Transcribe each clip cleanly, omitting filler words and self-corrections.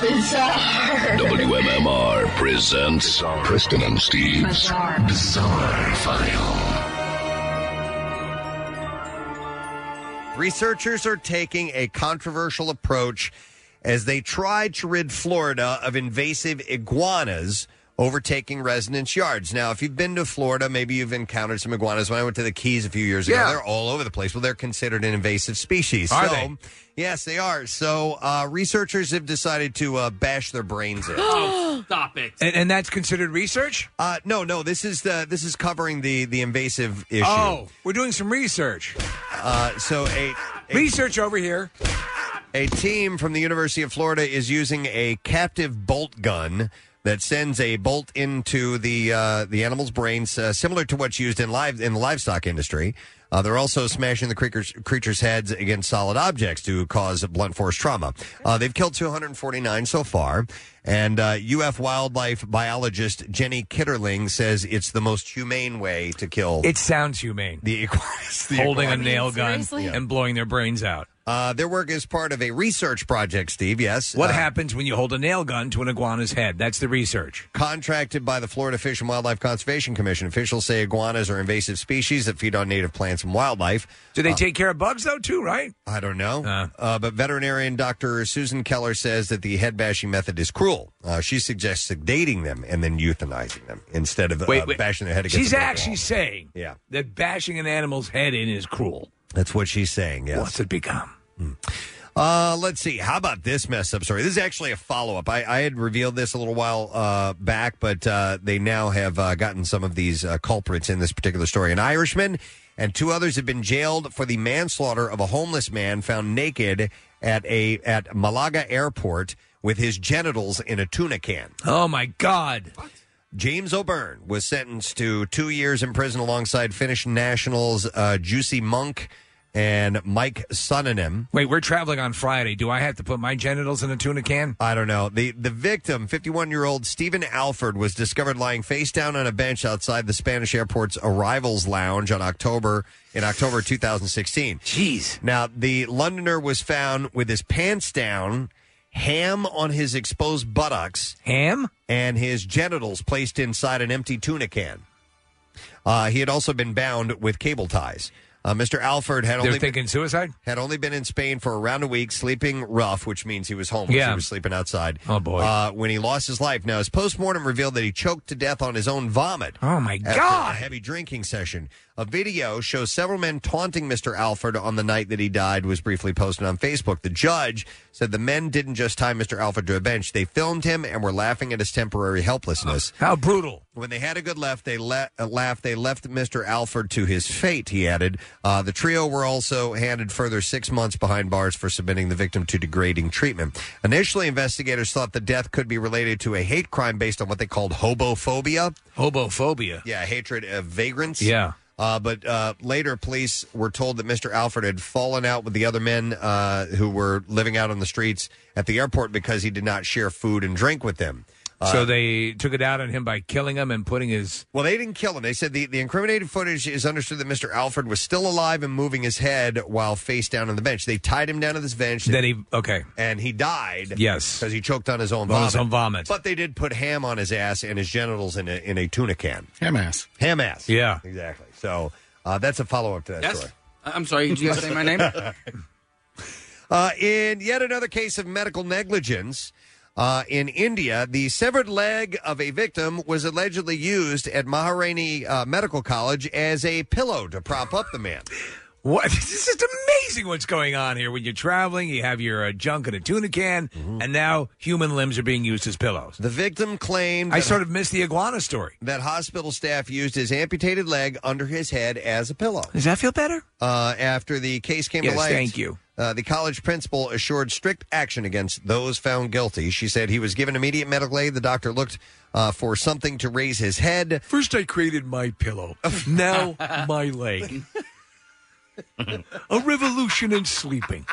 Bizarre. WMMR presents Preston and Steve's Bizarre File. Researchers are taking a controversial approach as they try to rid Florida of invasive iguanas overtaking residents' yards. Now, if you've been to Florida, maybe you've encountered some iguanas. When I went to the Keys a few years ago, they're all over the place. Well, they're considered an invasive species. Are they? Yes, they are. So researchers have decided to bash their brains in. Oh, stop it. And that's considered research? No. This is covering the invasive issue. Oh, we're doing some research. Research over here. A team from the University of Florida is using a captive bolt gun that sends a bolt into the animal's brains, similar to what's used in the livestock industry. They're also smashing the creatures' heads against solid objects to cause blunt force trauma. They've killed 249 so far, and UF wildlife biologist Jenny Kitterling says it's the most humane way to kill. It sounds humane. The iguanas. Holding a nail gun seriously? and blowing their brains out. Their work is part of a research project, Steve, yes. What happens when you hold a nail gun to an iguana's head? That's the research. Contracted by the Florida Fish and Wildlife Conservation Commission. Officials say iguanas are invasive species that feed on native plants and wildlife. Do they take care of bugs, though, too, right? I don't know. But veterinarian Dr. Susan Keller says that the head bashing method is cruel. She suggests sedating them and then euthanizing them instead of bashing their head against She's the brick actually wall. saying that bashing an animal's head in is cruel. That's what she's saying, yes. What's it become? Let's see. How about this messed up story? This is actually a follow-up. I had revealed this a little while back, but they now have gotten some of these culprits in this particular story. An Irishman and two others have been jailed for the manslaughter of a homeless man found naked at Malaga Airport with his genitals in a tuna can. Oh, my God. What? James O'Byrne was sentenced to 2 years in prison alongside Finnish nationals Jussi Monk and Mike Sonanen. Wait, we're traveling on Friday. Do I have to put my genitals in a tuna can? I don't know. The victim, 51-year-old Stephen Alford, was discovered lying face down on a bench outside the Spanish airport's arrivals lounge in October 2016. Jeez. Now, the Londoner was found with his pants down, ham on his exposed buttocks. Ham? And his genitals placed inside an empty tuna can. He had also been bound with cable ties. Mr. Alford had only been in Spain for around a week, sleeping rough, which means he was homeless. Yeah. He was sleeping outside. Oh, boy. When he lost his life. Now, his postmortem revealed that he choked to death on his own vomit. Oh, my after God. a heavy drinking session. A video shows several men taunting Mr. Alford on the night that he died was briefly posted on Facebook. The judge said the men didn't just tie Mr. Alford to a bench. They filmed him and were laughing at his temporary helplessness. How brutal. When they had a good laugh, they left Mr. Alford to his fate, he added. The trio were also handed further 6 months behind bars for submitting the victim to degrading treatment. Initially, investigators thought the death could be related to a hate crime based on what they called hobophobia. Hobophobia? Yeah, hatred of vagrants. Yeah. But later, police were told that Mr. Alford had fallen out with the other men who were living out on the streets at the airport because he did not share food and drink with them. So they took it out on him by killing him and putting his... Well, they didn't kill him. They said the incriminated footage is understood that Mr. Alford was still alive and moving his head while face down on the bench. They tied him down to this bench. And he died. Yes. Because he choked on his own On vomit. his own vomit. But they did put ham on his ass and his genitals in a tuna can. Ham ass. Ham ass. Yeah. Exactly. So that's a follow-up to that story. I'm sorry, did you guys say my name? In yet another case of medical negligence, in India, the severed leg of a victim was allegedly used at Maharani Medical College as a pillow to prop up the man. What? This is amazing what's going on here. When you're traveling, you have your junk in a tuna can, and now human limbs are being used as pillows. The victim claimed... I sort of missed the iguana story. That hospital staff used his amputated leg under his head as a pillow. Does that feel better? After the case came to light... Thank you. The college principal assured strict action against those found guilty. She said he was given immediate medical aid. The doctor looked for something to raise his head. First I created my pillow. Now my leg. A revolution in sleeping.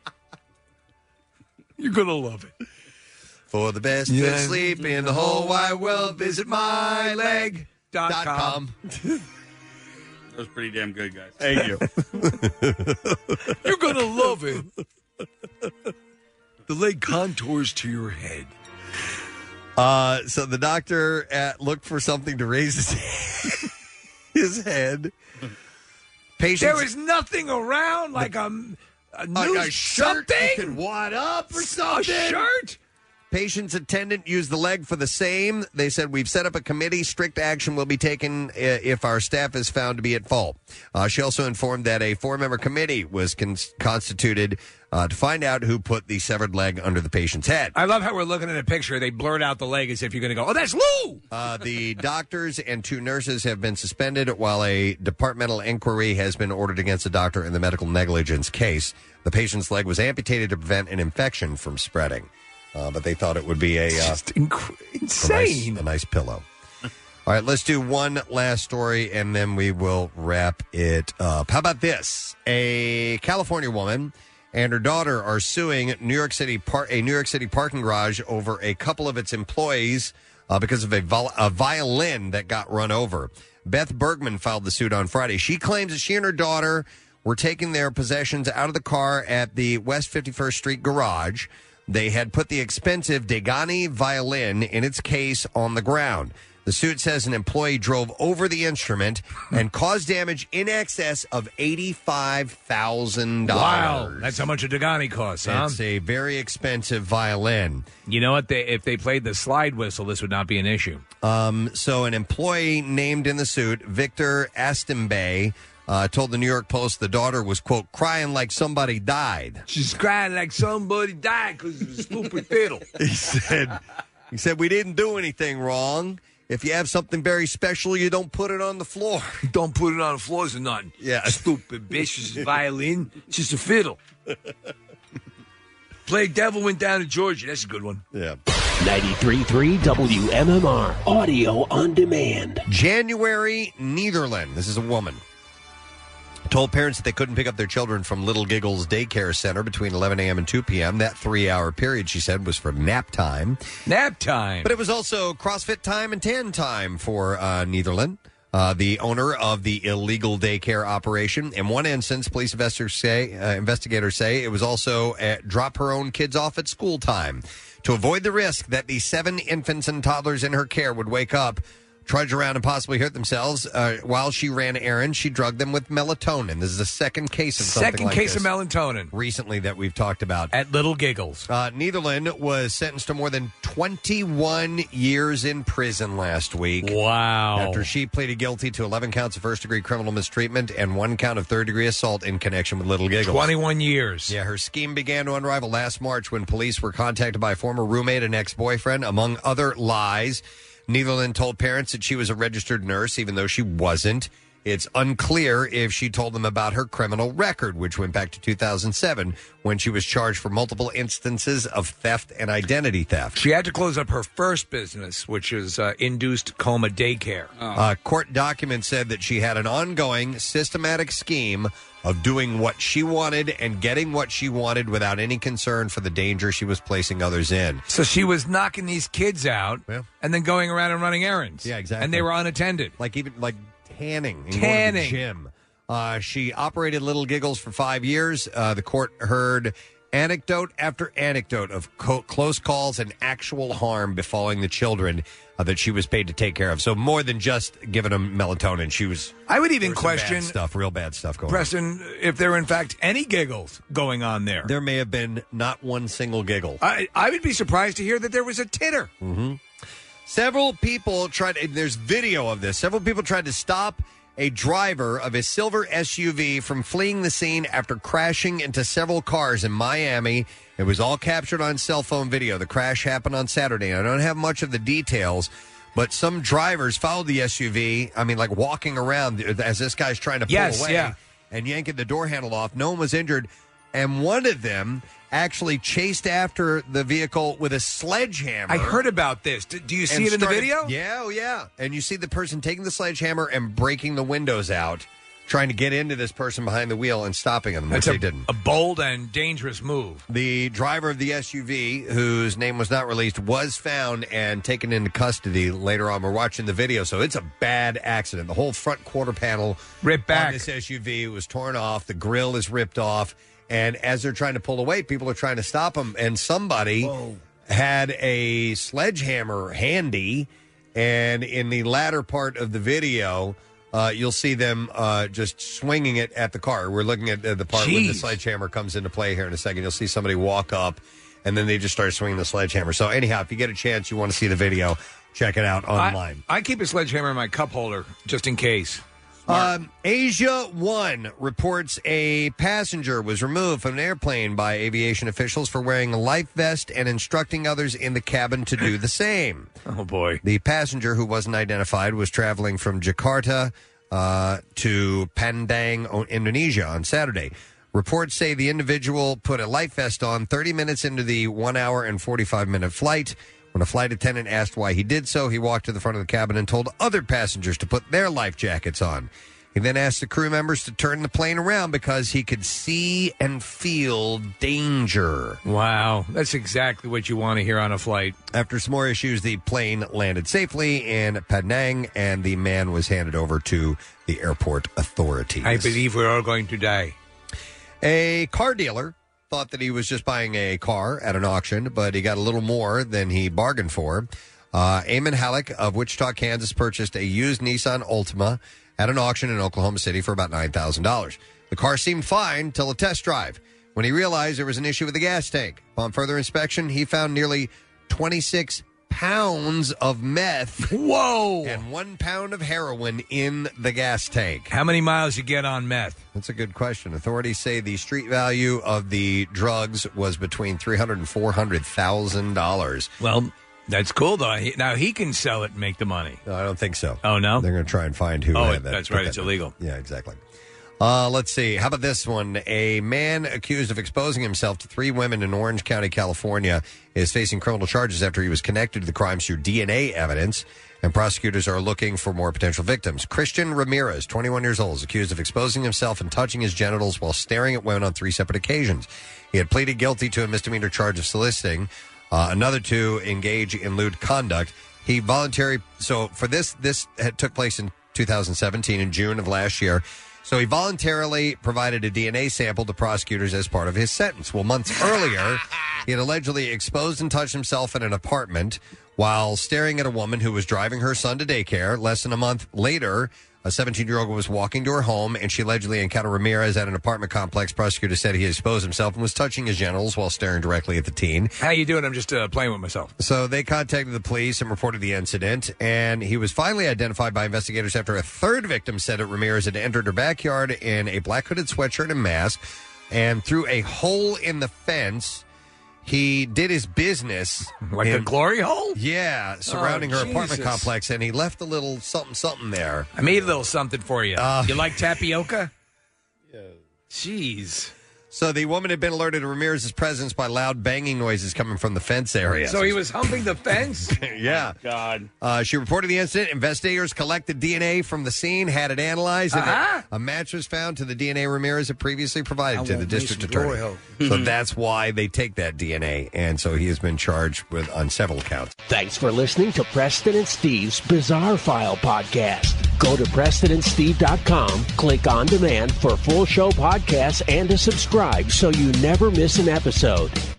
You're going to love it. For the best of sleep in the whole wide world, visit myleg.com. That was pretty damn good, guys. Thank you. You're going to love it. The leg contours to your head. So the doctor looked for something to raise his head. Patients, There was nothing around like a shirt something. you could wad up or something. A shirt. Patient's attendant used the leg for the same. They said, we've set up a committee. Strict action will be taken if our staff is found to be at fault. She also informed that a 4-member committee was constituted to find out who put the severed leg under the patient's head. I love how we're looking at a picture. They blurred out the leg as if you're going to go, oh, that's Lou! The doctors and 2 nurses have been suspended while a departmental inquiry has been ordered against the doctor in the medical negligence case. The patient's leg was amputated to prevent an infection from spreading. But they thought it would be insane. A nice pillow. All right, let's do one last story, and then we will wrap it up. How about this? A California woman and her daughter are suing a New York City parking garage over a couple of its employees because of a violin that got run over. Beth Bergman filed the suit on Friday. She claims that she and her daughter were taking their possessions out of the car at the West 51st Street garage. They had put the expensive Degani violin in its case on the ground. The suit says an employee drove over the instrument and caused damage in excess of $85,000. Wow, that's how much a Degani costs, huh? It's a very expensive violin. You know what? If they played the slide whistle, this would not be an issue. So an employee named in the suit, Victor Astimbe, told the New York Post the daughter was, quote, crying like somebody died. She's crying like somebody died because of a stupid fiddle. He said, we didn't do anything wrong. If you have something very special, you don't put it on the floor. Don't put it on the floors or nothing. Yeah. Stupid bitch. It's a violin. It's just a fiddle. Play Devil Went Down to Georgia. That's a good one. Yeah. 93.3 WMMR. Audio on demand. January Netherland. This is a woman. Told parents that they couldn't pick up their children from Little Giggles Daycare Center between 11 a.m. and 2 p.m. That 3-hour period, she said, was for nap time. Nap time. But it was also CrossFit time and tan time for Netherland, the owner of the illegal daycare operation. In one instance, police investigators say it was also drop her own kids off at school time. To avoid the risk that the 7 infants and toddlers in her care would wake up, trudge around and possibly hurt themselves. While she ran errands, she drugged them with melatonin. This is the second case of something like this. Second case of melatonin. Recently that we've talked about. At Little Giggles. Netherland was sentenced to more than 21 years in prison last week. Wow. After she pleaded guilty to 11 counts of first-degree criminal mistreatment and 1 count of third-degree assault in connection with Little Giggles. 21 years. Yeah, her scheme began to unravel last March when police were contacted by a former roommate and ex-boyfriend, among other lies. Netherland told parents that she was a registered nurse, even though she wasn't. It's unclear if she told them about her criminal record, which went back to 2007, when she was charged for multiple instances of theft and identity theft. She had to close up her first business, which is induced coma daycare. Court documents said that she had an ongoing, systematic scheme of doing what she wanted and getting what she wanted without any concern for the danger she was placing others in. So she was knocking these kids out and then going around and running errands. Yeah, exactly. And they were unattended. Like tanning. And going to the gym. She operated Little Giggles for 5 years. The court heard anecdote after anecdote of close calls and actual harm befalling the children that she was paid to take care of. So more than just giving them melatonin, she was... I would even question... real bad stuff going Preston, if there were in fact any giggles going on there. There may have been not one single giggle. I would be surprised to hear that there was a titter. Mm-hmm. Several people tried... There's video of this. Several people tried to stop a driver of a silver SUV from fleeing the scene after crashing into several cars in Miami. It was all captured on cell phone video. The crash happened on Saturday. I don't have much of the details, but some drivers followed the SUV, walking around as this guy's trying to pull away and yanking the door handle off. No one was injured, and one of them actually chased after the vehicle with a sledgehammer. I heard about this. Do you see it in the video? Yeah. And you see the person taking the sledgehammer and breaking the windows out, trying to get into this person behind the wheel and stopping them, which they didn't. A bold and dangerous move. The driver of the SUV, whose name was not released, was found and taken into custody later on. We're watching the video, so it's a bad accident. The whole front quarter panel ripped back on this SUV was torn off. The grill is ripped off. And as they're trying to pull away, people are trying to stop them. And somebody had a sledgehammer handy. And in the latter part of the video, you'll see them just swinging it at the car. We're looking at the part when the sledgehammer comes into play here in a second. You'll see somebody walk up, and then they just start swinging the sledgehammer. So anyhow, if you get a chance, you want to see the video, check it out online. I keep a sledgehammer in my cup holder just in case. Asia One reports a passenger was removed from an airplane by aviation officials for wearing a life vest and instructing others in the cabin to do the same. Oh, boy. The passenger, who wasn't identified, was traveling from Jakarta to Padang, Indonesia on Saturday. Reports say the individual put a life vest on 30 minutes into the 1 hour and 45-minute flight. When a flight attendant asked why he did so, he walked to the front of the cabin and told other passengers to put their life jackets on. He then asked the crew members to turn the plane around because he could see and feel danger. Wow, that's exactly what you want to hear on a flight. After some more issues, the plane landed safely in Padang, and the man was handed over to the airport authorities. I believe we're all going to die. A car dealer thought that he was just buying a car at an auction, but he got a little more than he bargained for. Eamon Halleck of Wichita, Kansas, purchased a used Nissan Altima at an auction in Oklahoma City for about $9,000. The car seemed fine till a test drive, when he realized there was an issue with the gas tank. Upon further inspection, he found nearly 26 pounds of meth. Whoa! And 1 pound of heroin in the gas tank. How many miles you get on meth? That's a good question. Authorities say the street value of the drugs was between $300,000 and $400,000. Well, that's cool, though. Now he can sell it and make the money. No, I don't think so. Oh, no? They're going to try and find who had that. That's right. It's illegal. Yeah, exactly. Let's see. How about this one? A man accused of exposing himself to 3 women in Orange County, California, is facing criminal charges after he was connected to the crimes through DNA evidence, and prosecutors are looking for more potential victims. Christian Ramirez, 21 years old, is accused of exposing himself and touching his genitals while staring at women on 3 separate occasions. He had pleaded guilty to a misdemeanor charge of soliciting, another to engage in lewd conduct. He voluntarily, so for this took place in 2017, in June of last year. So he voluntarily provided a DNA sample to prosecutors as part of his sentence. Well, months earlier, he had allegedly exposed and touched himself in an apartment while staring at a woman who was driving her son to daycare. Less than a month later, a 17-year-old was walking to her home, and she allegedly encountered Ramirez at an apartment complex. Prosecutors said he exposed himself and was touching his genitals while staring directly at the teen. How you doing? I'm just playing with myself. So they contacted the police and reported the incident, and he was finally identified by investigators after a third victim said that Ramirez had entered her backyard in a black hooded sweatshirt and mask, and through a hole in the fence, he did his business. Like a glory hole? Yeah, surrounding her apartment complex, and he left a little something there. I made a little something for you. You like tapioca? Yeah. Jeez. So the woman had been alerted to Ramirez's presence by loud banging noises coming from the fence area. So he was humping the fence? Yeah. Oh, God. She reported the incident. Investigators collected DNA from the scene, had it analyzed, and a match was found to the DNA Ramirez had previously provided to the district attorney. So that's why they take that DNA. And so he has been charged with on several counts. Thanks for listening to Preston and Steve's Bizarre File podcast. Go to PrestonandSteve.com, click on demand for full show podcasts and to subscribe so you never miss an episode.